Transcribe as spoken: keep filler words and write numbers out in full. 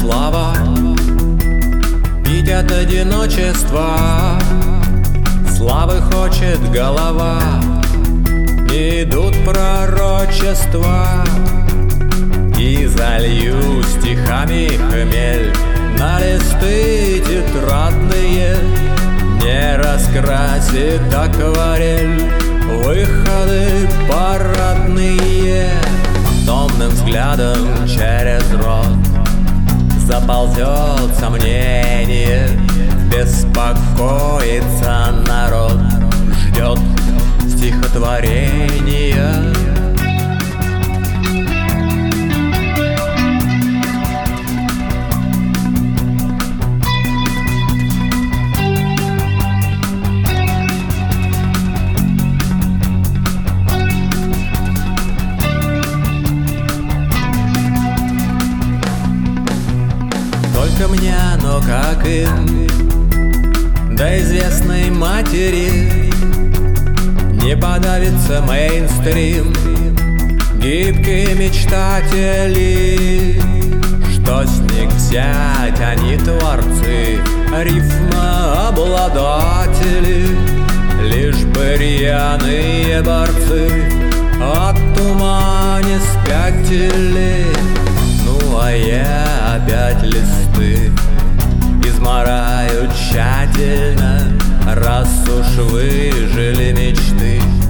слава, пить от одиночества. Славы хочет голова, идут пророчества. И залью стихами хмель на листы тетрадные, не раскрасит акварель выходы парадные. Томным взглядом через рот заползет сомнение, беспокоится народ, ждет стихотворения. Только мне, но как им, до известной матери, не подавится мейнстрим. Гибкие мечтатели, что с них взять, они творцы, рифмообладатели, лишь бы рьяные борцы от ума не спятили. Ну а я опять листы измараю тщательно, раз уж выжили мечты.